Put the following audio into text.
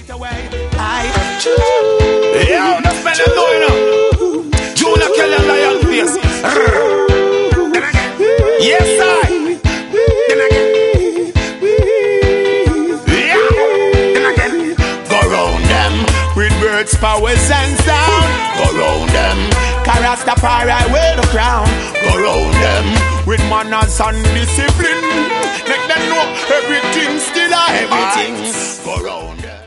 I choose. Yo, no spell it going up. Junior Kelly and Lion Face. Yes, I. Then again. Yeah. Then again. Go round them with words, powers, and sound. Go round them. Rastafari wear the crown. Go round them with manners and discipline. Make them know everything still a everything. Go round them.